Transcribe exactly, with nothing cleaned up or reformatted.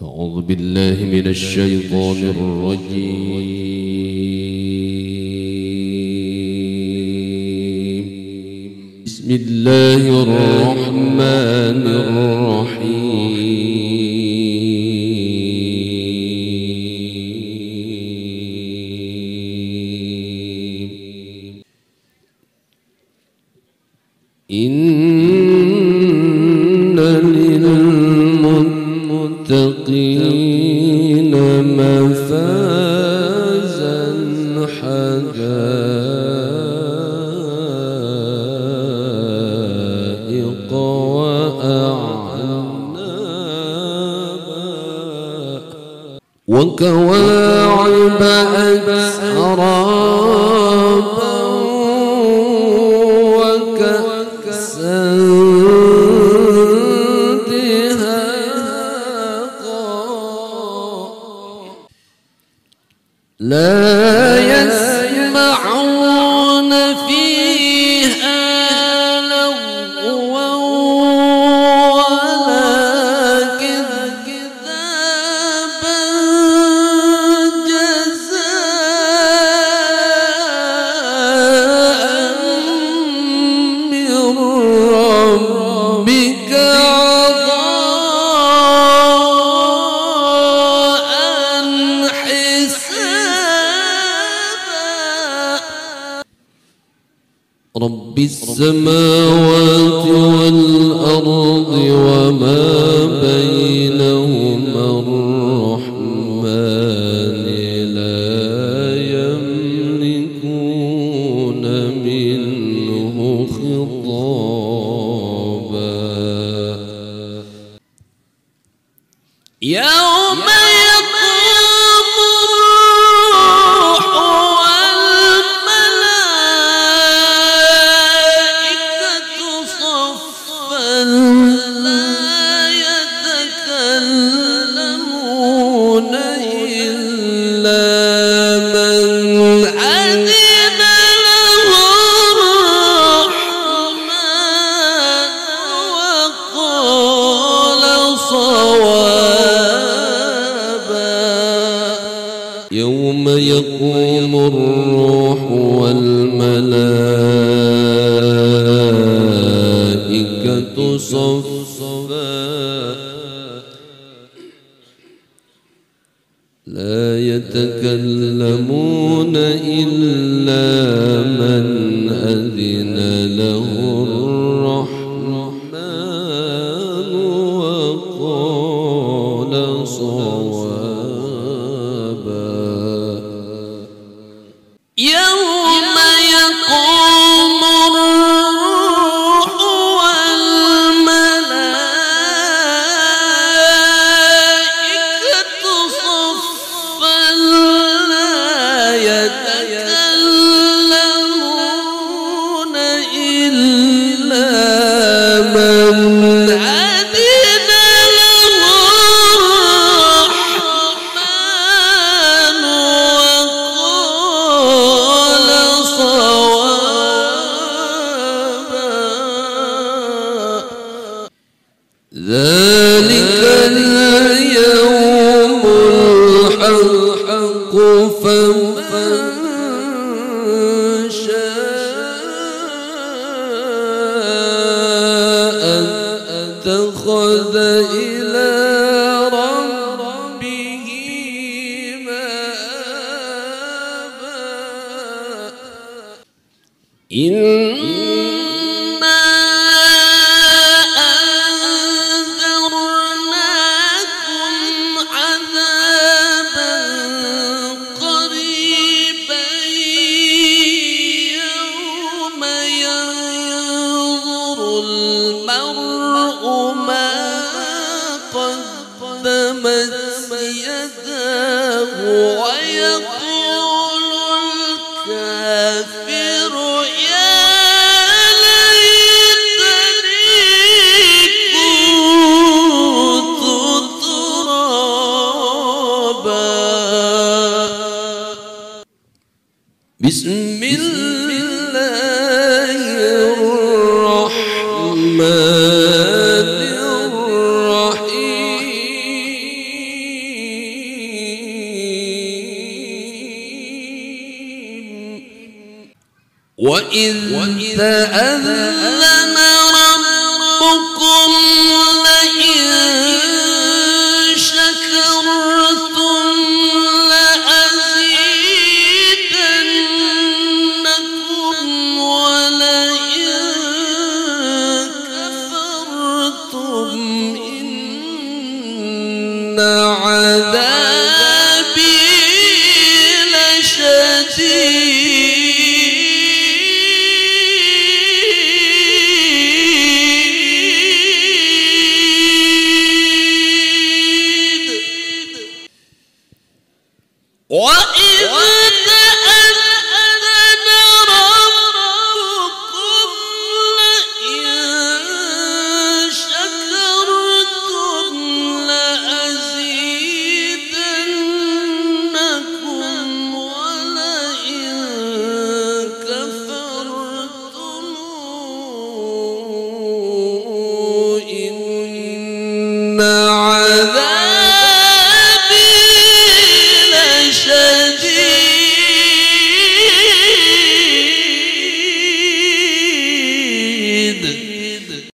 أعوذ بالله من الشيطان الرجيم. بسم الله الرحمن الرحيم. إن للمتقين مفازا حدائق وأعنابا وكواعب أترابا وكأسا لا يسمعون فيها لغوا ولا كذابا جزاء من ربك رب السماوات والأرض وما بينهما الرحمن لا يملكون منه خطابا يوم يوم يقوم الروح والملائكة صفا لا يتكلمون إلا من أذن له الرحمن وقال صوابا يوم يقوم الروح والملائكة صفا لا يتكلمون إلا من أذن له الرحمن وقال ذلك اليوم الحق فمن شاء اتخذ إلى ربه مآبا. المرء ما قدمت يداه ويقول الكافر يا ليتني كنت ترابا. بسم الله الرحمن الرحيم. وإذ تأذن ربكم لئن شكرتم لأزيدنكم ولئن كفرتم إن عذابي لشديد. What?